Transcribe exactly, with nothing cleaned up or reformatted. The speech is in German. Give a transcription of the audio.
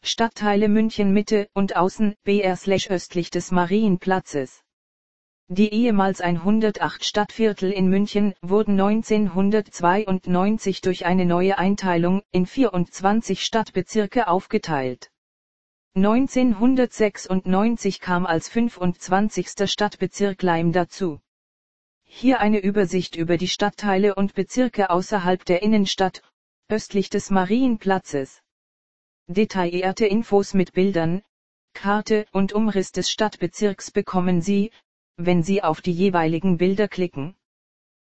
Stadtteile München Mitte und Außen B R östlich des Marienplatzes. Die ehemals hundertacht Stadtviertel in München wurden neunzehnhundertzweiundneunzig durch eine neue Einteilung in vierundzwanzig Stadtbezirke aufgeteilt. neunzehnhundertsechsundneunzig kam als fünfundzwanzigster Stadtbezirk Laim dazu. Hier eine Übersicht über die Stadtteile und Bezirke außerhalb der Innenstadt, östlich des Marienplatzes. Detaillierte Infos mit Bildern, Karte und Umriss des Stadtbezirks bekommen Sie, wenn Sie auf die jeweiligen Bilder klicken.